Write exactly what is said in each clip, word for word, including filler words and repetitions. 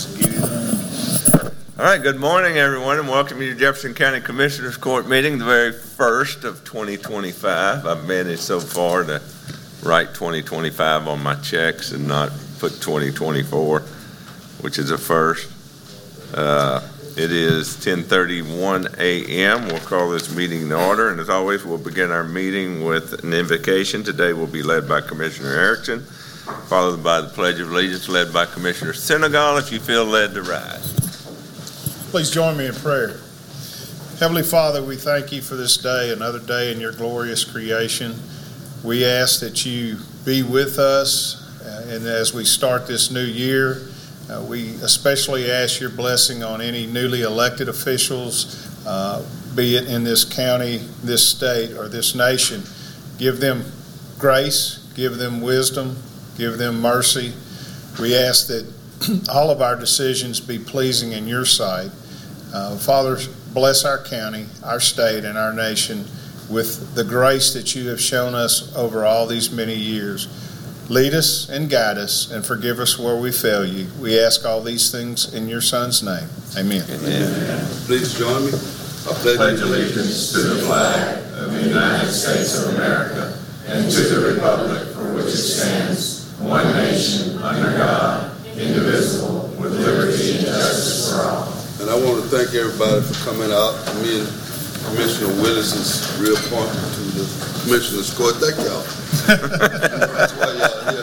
All right, good morning, everyone, and welcome you to Jefferson County Commissioners Court meeting, the very first of twenty twenty-five. I've managed so far to write twenty twenty-five on my checks and not put twenty twenty-four, which is a first. Uh, it is ten thirty-one a.m. We'll call this meeting in order, and as always, we'll begin our meeting with an invocation. Today will be led by Commissioner Erickson, followed by the Pledge of Allegiance led by Commissioner Senegal. If you feel led to rise. Please join me in prayer. Heavenly Father, we thank you for this day, another day in your glorious creation. We ask that you be with us, uh, and as we start this new year, uh, we especially ask your blessing on any newly elected officials, uh, be it in this county, this state, or this nation. Give them grace, give them wisdom, give them mercy. We ask that all of our decisions be pleasing in your sight. Uh, Father, bless our county, our state, and our nation with the grace that you have shown us over all these many years. Lead us and guide us and forgive us where we fail you. We ask all these things in your Son's name. Amen. Amen. Please join me. I pledge, pledge allegiance to the flag of the United States of America and to the republic for which it stands, one nation, under God, indivisible, with liberty and justice for all. And I want to thank everybody for coming out. Me and Commissioner Willis is reappointed to the Commissioner's Court. Thank y'all. That's why y'all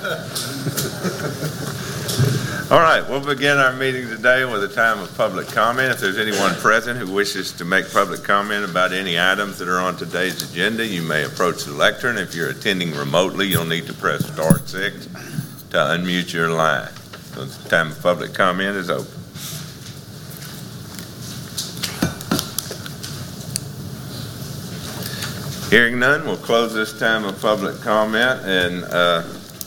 here. All right, we'll begin our meeting today with a time of public comment. If there's anyone present who wishes to make public comment about any items that are on today's agenda, you may approach the lectern. If you're attending remotely, you'll need to press star six to unmute your line. So the time of public comment is open. Hearing none, we'll close this time of public comment, and uh,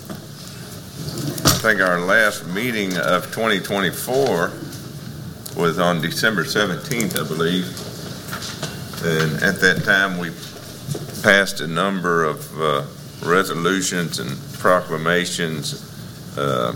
I think our last meeting of twenty twenty-four was on December seventeenth, I believe, and at that time we passed a number of uh, resolutions and proclamations uh,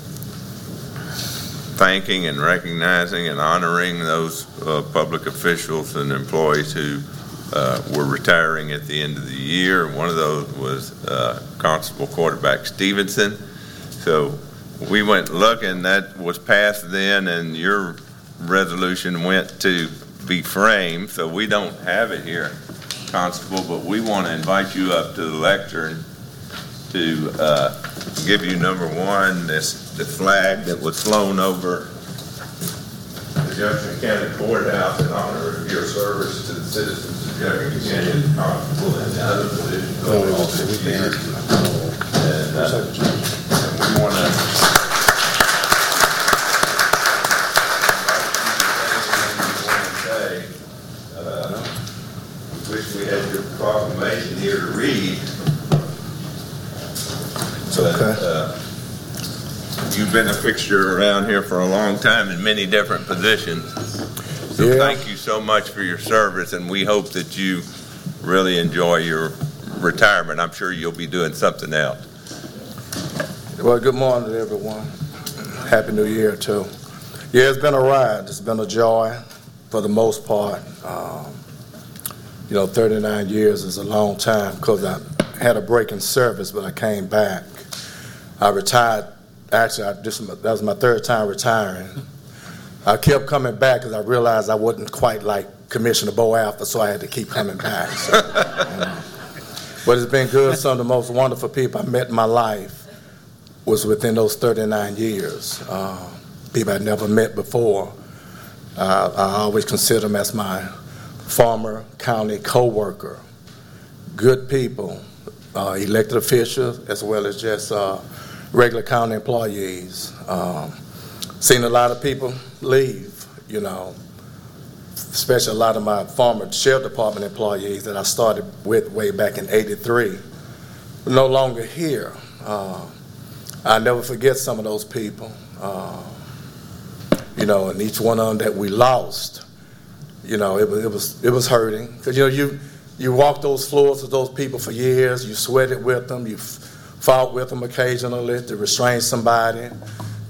thanking and recognizing and honoring those uh, public officials and employees who Uh, were retiring at the end of the year. One of those was uh, Constable Quarterback Stevenson. So we went looking, that was passed then, and your resolution went to be framed, so we don't have it here, Constable, but we want to invite you up to the lectern to uh, give you, number one, this the flag that was flown over the Jefferson County Courthouse in honor of your service to the citizens of Jefferson County as Constable and the other positions over all these years. And, uh, and we want to say, uh, wish we had your proclamation here to read. But, okay. Uh, You've been a fixture around here for a long time in many different positions. So yeah. Thank you so much for your service, and we hope that you really enjoy your retirement. I'm sure you'll be doing something else. Well, good morning to everyone. Happy New Year, too. Yeah, it's been a ride. It's been a joy for the most part. Um, you know, thirty-nine years is a long time because I had a break in service, but I came back. I retired. Actually, I just, that was my third time retiring. I kept coming back because I realized I wasn't quite like Commissioner Bo Alpha, so I had to keep coming back. So, you know. But it's been good. Some of the most wonderful people I met in my life was within those thirty-nine years. Uh, people I'd never met before. Uh, I always consider them as my former county co-worker. Good people, uh, elected officials, as well as just uh, regular county employees. Um, seen a lot of people leave, you know, especially a lot of my former sheriff department employees that I started with way back in eighty-three. No longer here. Uh, I never forget some of those people, uh, you know, and each one of them that we lost, you know, it was it was it was hurting because you know you you walk those floors with those people for years, you sweated with them, you f- fought with them occasionally to restrain somebody,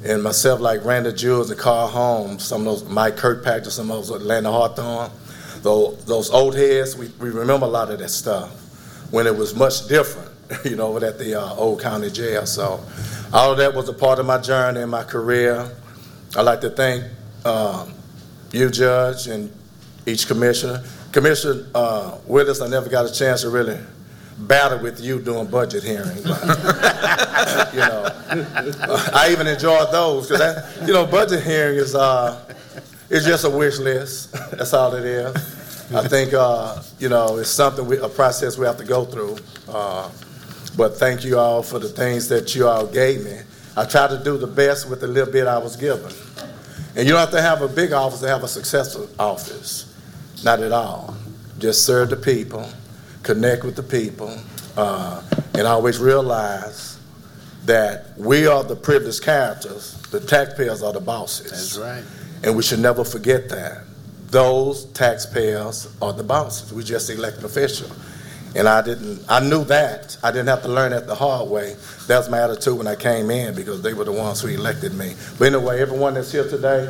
And myself, like Randy Jules and Carl Holmes, some of those, Mike Kirkpatrick, some of those Atlanta Hawthorne, those, those old heads, we, we remember a lot of that stuff when it was much different, you know, at the uh, old county jail. So all of that was a part of my journey and my career. I'd like to thank um, you, Judge, and each commissioner. Commissioner uh, Willis, I never got a chance to really battle with you doing budget hearings. But, you know, uh, I even enjoyed those because that, you know, budget hearing is uh, it's just a wish list. That's all it is. I think uh, you know it's something we, a process we have to go through. Uh, but thank you all for the things that you all gave me. I tried to do the best with the little bit I was given. And you don't have to have a big office to have a successful office. Not at all. Just serve the people, connect with the people, uh, and always realize that we are the privileged characters, the taxpayers are the bosses. That's right. And we should never forget that. Those taxpayers are the bosses. We just elected officials. And I didn't, I knew that. I didn't have to learn that the hard way. That was my attitude when I came in because they were the ones who elected me. But anyway, everyone that's here today,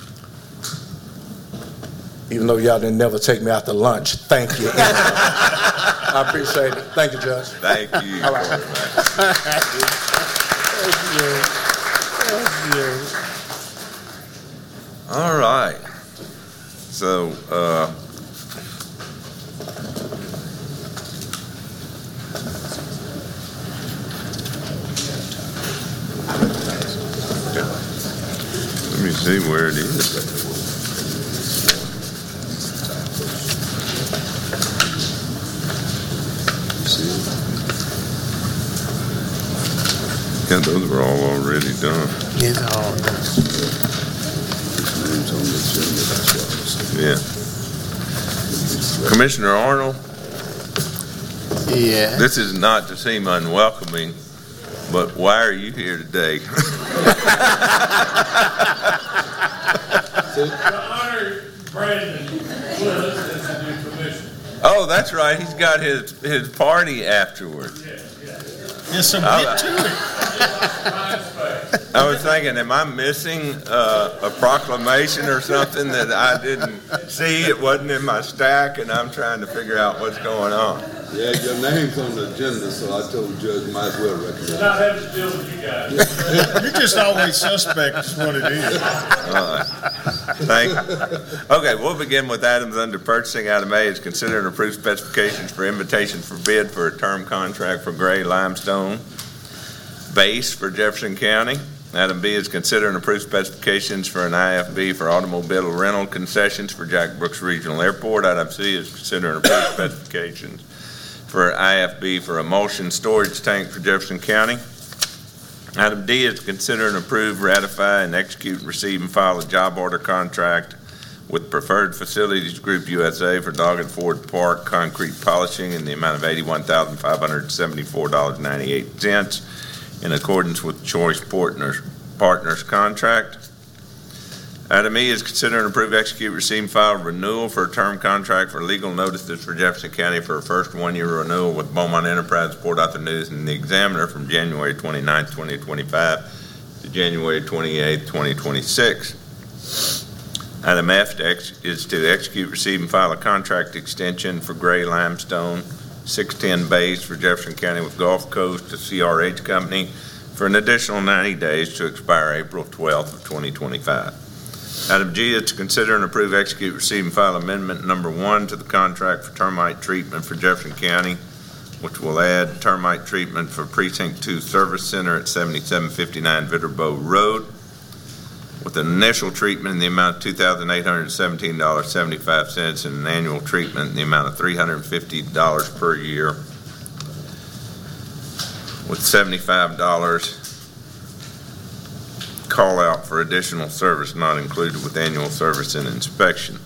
even though y'all didn't never take me out to lunch, thank you. I appreciate it. Thank you, Judge. Thank you. All right. Thank you. Thank you. All right. So, uh, let me see where it is. Yeah, those were all already done. It's all done. Yeah. Commissioner Arnold, Yeah. this is not to seem unwelcoming, but why are you here today? To honor Brandon Willis as the new commissioner. Oh, that's right. He's got his, his party afterwards. Yeah, so get to it. I was thinking, am I missing uh, a proclamation or something that I didn't see? It wasn't in my stack, and I'm trying to figure out what's going on. Yeah, your name's on the agenda, so I told the judge might as well recognize it. Not having to deal with you guys. You're just always suspect is what it is. Uh, Thank you. Okay, we'll begin with items under purchasing. Item A is consider and approve specifications for invitation for bid for a term contract for gray limestone base for Jefferson County. Item B is consider and approve specifications for an I F B for automobile rental concessions for Jack Brooks Regional Airport. Item C is consider and approve specifications for I F B for emulsion storage tank for Jefferson County. Item D is to consider and approve, ratify, and execute, receive, and file a job order contract with Preferred Facilities Group U S A for Doggett Ford Park concrete polishing in the amount of eighty-one thousand five hundred seventy-four dollars and ninety-eight cents in accordance with Choice Partners, Partners contract. Item E is consider and approve, execute, receive, and file renewal for a term contract for legal notices for Jefferson County for a first one-year renewal with Beaumont Enterprise, Port Arthur News, and the Examiner from January twenty-ninth, twenty twenty-five to January twenty-eighth, twenty twenty-six. Item F is to execute, receive, and file a contract extension for gray limestone six ten base for Jefferson County with Gulf Coast to C R H Company for an additional ninety days to expire April twelfth of twenty twenty-five. Item G is to consider and approve, execute, receive, and file amendment number one to the contract for termite treatment for Jefferson County, which will add termite treatment for Precinct two Service Center at seventy-seven fifty-nine Vitterbow Road, with an initial treatment in the amount of two thousand eight hundred seventeen dollars and seventy-five cents and an annual treatment in the amount of three hundred fifty dollars per year, with seventy-five dollars call out for additional service not included with annual service and inspection.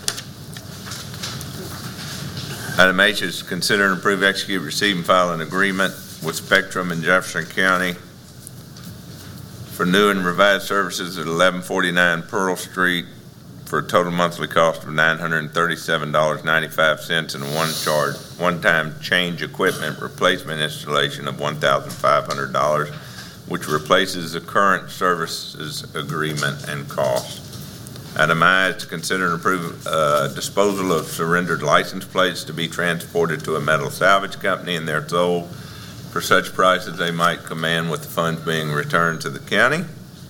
Item H is consider and approve, execute, receive, and file an agreement with Spectrum in Jefferson County for new and revised services at eleven forty-nine Pearl Street for a total monthly cost of nine hundred thirty-seven dollars and ninety-five cents and a one charge, one-time change equipment replacement installation of one thousand five hundred dollars which replaces the current services agreement and cost. Item I is to consider and approve uh, disposal of surrendered license plates to be transported to a metal salvage company and they're sold for such price as they might command, with the funds being returned to the county,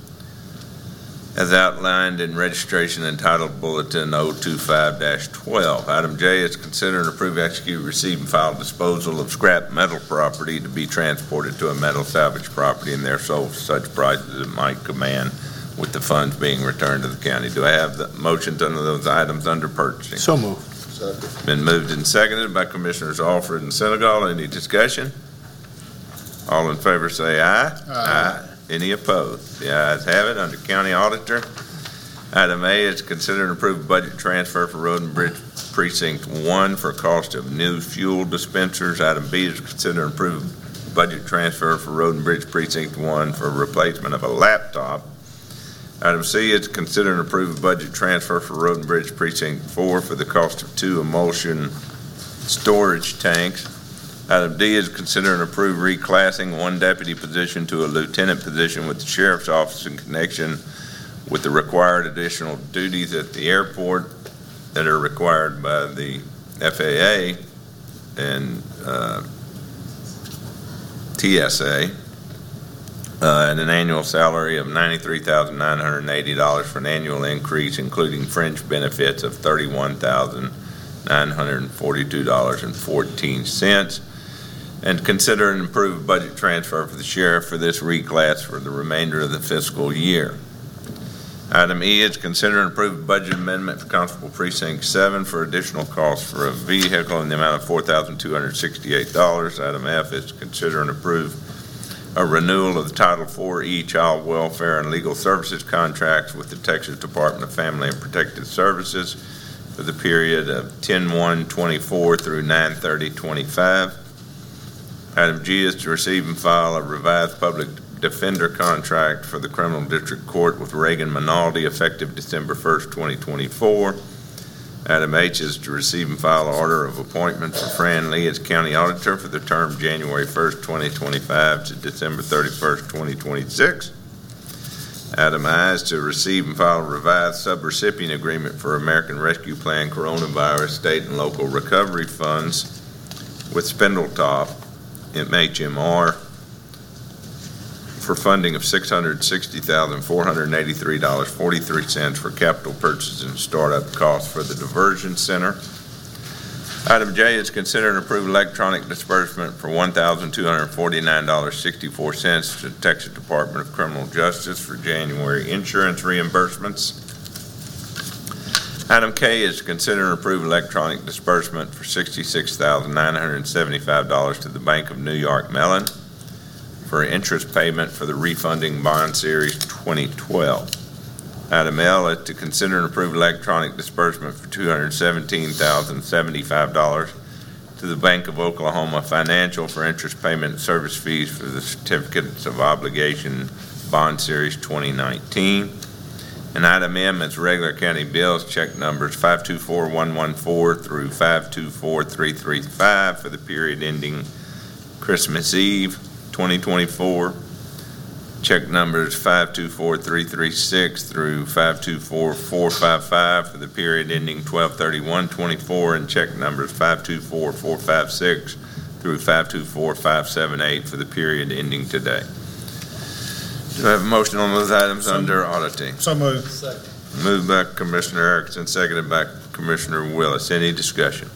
as outlined in registration entitled Bulletin oh two five dash twelve. Item J is consider and approve, execute, receive, and file disposal of scrap metal property to be transported to a metal salvage property and they're sold for such price as it might command, with the funds being returned to the county. Do I have the motions under those items under purchasing? So moved. Second. Been moved and seconded by Commissioners Alford and Senegal. Any discussion? All in favor say aye. Aye. Any opposed? The ayes have it. Under County Auditor, item A is consider and approve budget transfer for Road and Bridge Precinct one for cost of new fuel dispensers. Item B is consider and approve budget transfer for Road and Bridge Precinct one for replacement of a laptop. Item C is consider and approve budget transfer for Road and Bridge Precinct four for the cost of two emulsion storage tanks. Item D is consider and approve reclassing one deputy position to a lieutenant position with the Sheriff's Office in connection with the required additional duties at the airport that are required by the F A A and uh, T S A, uh, and an annual salary of ninety-three thousand nine hundred eighty dollars for an annual increase, including fringe benefits of thirty-one thousand nine hundred forty-two dollars and fourteen cents. And consider and approve budget transfer for the sheriff for this reclass for the remainder of the fiscal year. Item E is consider and approve budget amendment for Constable Precinct seven for additional costs for a vehicle in the amount of four thousand two hundred sixty-eight dollars. Item F is consider and approve a renewal of the Title four E Child Welfare and Legal Services contracts with the Texas Department of Family and Protective Services for the period of ten one twenty-four through nine thirty twenty-five. Item G is to receive and file a revised public defender contract for the Criminal District Court with Reagan Minaldi effective December first, twenty twenty-four. Item H is to receive and file an order of appointment for Fran Lee as County Auditor for the term January first, twenty twenty-five to December thirty-first, twenty twenty-six. Item I is to receive and file a revised subrecipient agreement for American Rescue Plan Coronavirus State and Local Recovery Funds with Spindletop M H M R for funding of six hundred sixty thousand four hundred eighty-three dollars and forty-three cents for capital purchases and startup costs for the diversion center. Item J is consider and approve electronic disbursement for one thousand two hundred forty-nine dollars and sixty-four cents to the Texas Department of Criminal Justice for January insurance reimbursements. Item K is to consider and approve electronic disbursement for sixty-six thousand nine hundred seventy-five dollars to the Bank of New York Mellon for interest payment for the refunding bond series twenty twelve. Item L is to consider and approve electronic disbursement for two hundred seventeen thousand seventy-five dollars to the Bank of Oklahoma Financial for interest payment and service fees for the certificates of obligation bond series twenty nineteen. And item M is regular county bills, check numbers five two four one one four through five two four three three five for the period ending Christmas Eve twenty twenty-four. Check numbers five two four three three six through five two four four five five for the period ending twelve thirty-one twenty-four, and check numbers five two four four five six through five two four five seven eight for the period ending today. Do I have a motion on those items So under auditing? So moved. Moved by Commissioner Erickson, seconded by Commissioner Willis. Any discussion?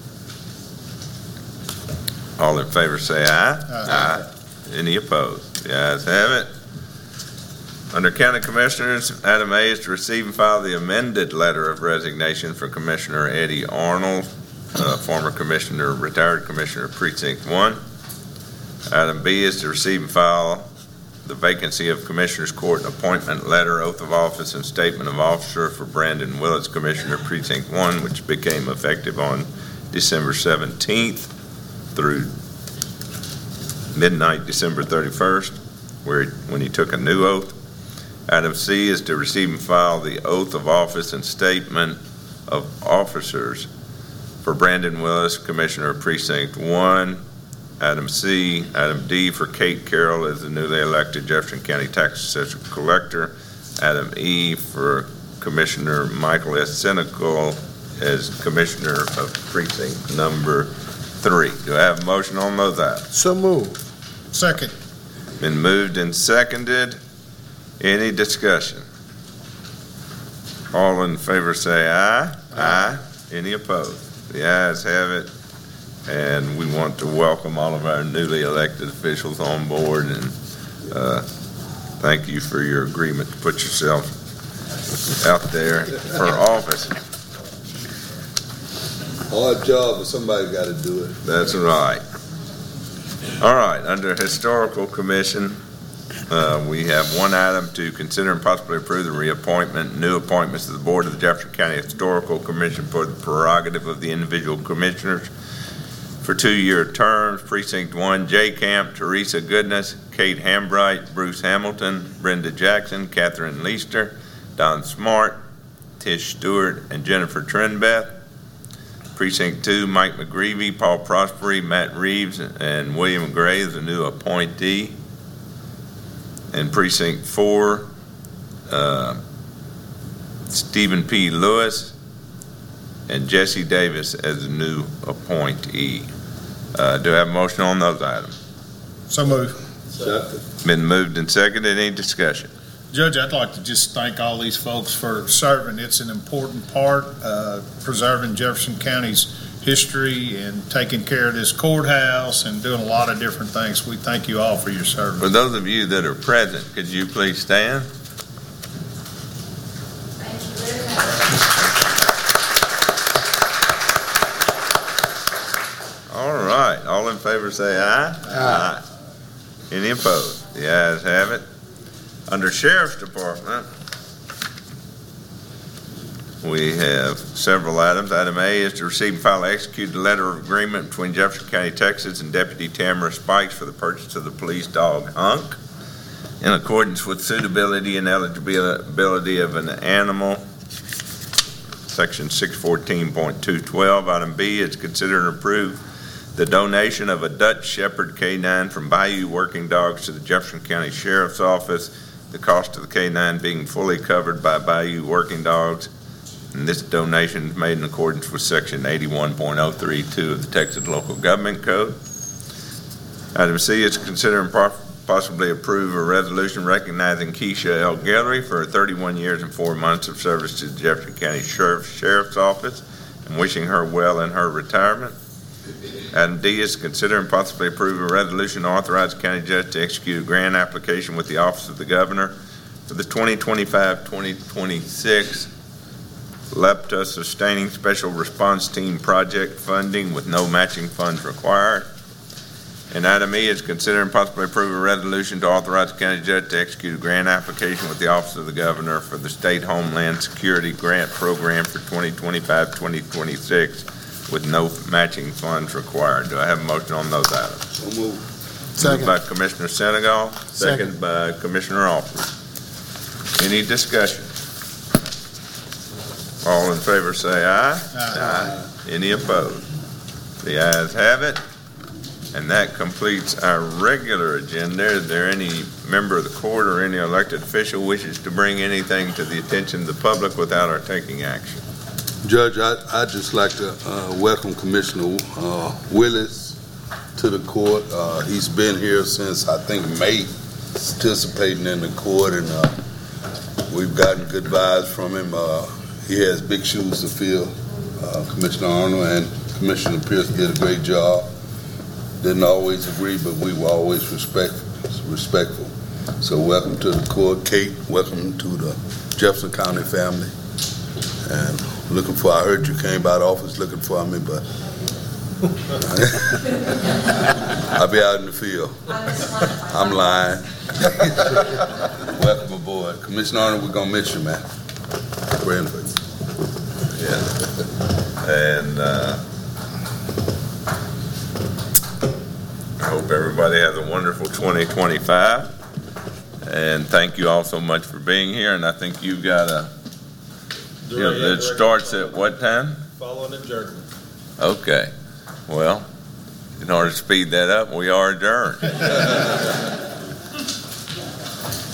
All in favor say aye. Aye. Any opposed? The ayes have it. Under County Commissioners, item A is to receive and file the amended letter of resignation for Commissioner Eddie Arnold, uh, former Commissioner, retired Commissioner Precinct one. Item B is to receive and file the vacancy of Commissioners Court appointment letter, oath of office, and statement of officer for Brandon Willis, Commissioner Precinct one, which became effective on December seventeenth through midnight December thirty-first, where when he took a new oath. Item C is to receive and file the oath of office and statement of officers for Brandon Willis, Commissioner Precinct one. Item C. Item D for Kate Carroll as the newly elected Jefferson County Tax Assessor Collector. Item E for Commissioner Michael S. Senecal as Commissioner of Precinct Number Three. Do I have a motion on those items? So moved. Second. Been moved and seconded. Any discussion? All in favor say aye. Aye. Any opposed? The ayes have it. And we want to welcome all of our newly elected officials on board, and uh, thank you for your agreement to put yourself out there for office. Hard job, but somebody got to do it. That's right. All right, under Historical Commission, uh, we have one item to consider and possibly approve the reappointment, new appointments to the Board of the Jefferson County Historical Commission for the prerogative of the individual commissioners for two-year terms. Precinct one, Jay Camp, Teresa Goodness, Kate Hambright, Bruce Hamilton, Brenda Jackson, Catherine Leister, Don Smart, Tish Stewart, and Jennifer Trenbeth. Precinct two, Mike McGreevy, Paul Prospery, Matt Reeves, and William Gray is a new appointee. And Precinct four, uh, Stephen P. Lewis and Jesse Davis as a new appointee. Uh, do I have a motion on those items? So moved. Second. Been moved and seconded. Any discussion? Judge, I'd like to just thank all these folks for serving. It's an important part, uh, preserving Jefferson County's history and taking care of this courthouse and doing a lot of different things. We thank you all for your service. For those of you that are present, could you please stand? All right. All in favor say aye. Aye. Any opposed? The ayes have it. Under Sheriff's Department, we have several items. Item A is to receive and file execute a letter of agreement between Jefferson County, Texas and Deputy Tamara Spikes for the purchase of the police dog Hunk in accordance with suitability and eligibility of an animal. Section six fourteen point two twelve. Item B is consider and approve the donation of a Dutch Shepherd K nine from Bayou Working Dogs to the Jefferson County Sheriff's Office, the cost of the K nine being fully covered by Bayou Working Dogs. And this donation is made in accordance with Section eighty-one point oh three two of the Texas Local Government Code. Item C is to consider and possibly approve a resolution recognizing Keisha L. Gallery for thirty-one years and four months of service to the Jefferson County Sheriff's, Sheriff's Office and wishing her well in her retirement. Item D is to consider and possibly approve a resolution to authorize the county judge to execute a grant application with the Office of the Governor for the twenty twenty-five twenty twenty-six LEPTA Sustaining Special Response Team Project funding with no matching funds required. And item E is consider and possibly approve a resolution to authorize the county judge to execute a grant application with the Office of the Governor for the State Homeland Security Grant Program for twenty twenty-five twenty twenty-six with no matching funds required. Do I have a motion on those items? So moved. Moved by Commissioner Senegal, second by Commissioner Alford. Any discussion? All in favor say aye. Aye. Any opposed? The ayes have it. And that completes our regular agenda. Is there any member of the court or any elected official wishes to bring anything to the attention of the public without our taking action? Judge, I, I'd just like to uh, welcome Commissioner uh, Willis to the court. Uh, he's been here since, I think, May, participating in the court, and uh, we've gotten good vibes from him. Uh, he has big shoes to fill. Uh, Commissioner Arnold and Commissioner Pierce did a great job. Didn't always agree, but we were always respect, respectful. So welcome to the court. Kate, welcome to the Jefferson County family. And looking for, I heard you came by the office looking for me, but I'll be out in the field. I'm lying. Welcome aboard. Commissioner Arnold, we're going to miss you, man. Praying for you. Yeah. And uh, I hope everybody has a wonderful twenty twenty-five. And thank you all so much for being here. And I think you've got a, you know, it starts at what time? Following adjournment. Okay. Well, in order to speed that up, we are adjourned.